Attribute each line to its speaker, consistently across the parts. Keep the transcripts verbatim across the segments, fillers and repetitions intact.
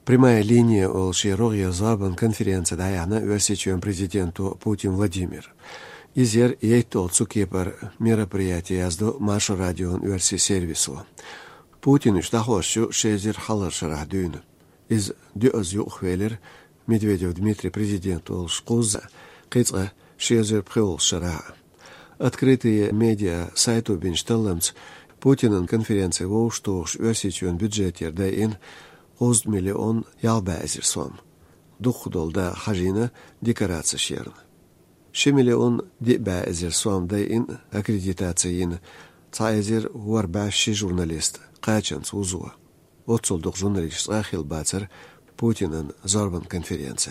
Speaker 1: Прямая линия ол широгия забан конференция даяна версичуем президенту Путин Владимир. Изер ейто цукепар мероприятие язду Маша радион верси сервису. Путин штахощу шезер халар шарахдюн. Из дюозю хвелер Медведев Дмитрий президент ол шкуза кыцга шезер пхеол шара. Открытые медиа сайту биншталламц Путинен конференции воуштуш версичуен бюджетер дайин оз миллион ялбазер сом. Духдолда хажина декорация шерн. Ше миллион дебазер сом дайин аккредитациин цайзер варбаши журналист качанц узуа. Отсолдук журналист ахил бацер Путинен зарбан конференция.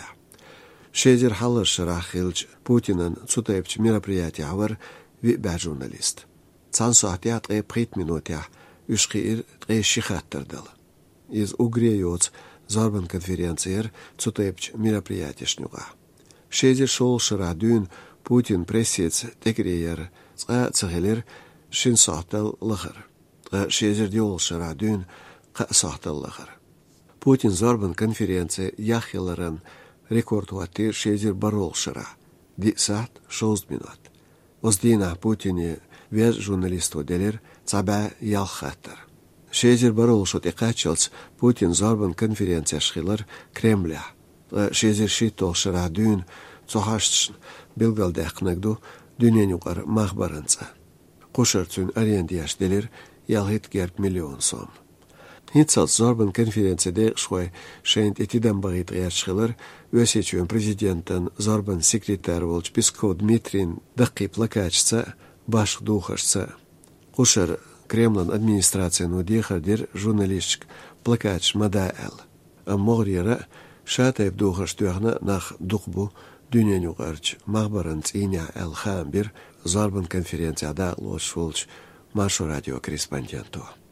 Speaker 1: Шезер халар шарахилч Путинен цутайпч мероприятие авар виба журналист. Цан саатиат гай прит минутя ушхир гай шихаттардал. Из угреёц зарбан конференциер цутайпч мероприятие шнюга. Шезер шол шарадюн Путин прессец тегреер ца цагелер шин саатал лагар. Шезер диол шарадюн ка саатал лагар. Путин зарбан конференция яхиларан рекорд ватир шезер барол шара. Ди саат шост минут. Оздина Путине вез журналисту делер цаба ялхаттар. Шезер барол шот икачалц Путин зарбан конференция шхилар Кремля. Шезер шитол шара дюн цохашчн билгал дехнагду дюненюгар махбаранца. Кушарцун арендияш делер ялхит герб миллион сом. Хитсал зарбан конференцияде швай шейнт этидан багит гершхилар өсечуен президентен зарбан секретарь волч Песков Дмитрин дақи плакачца баш духашца. Кушар Кремлен администрация нудехардер журналистик плакач мадаэл. А могрира шатаев духаш туяхна нах духбу дюненюгарч махбаранц иня эл хамбир зарбан конференцияда лош волч Машу радио корреспонденту.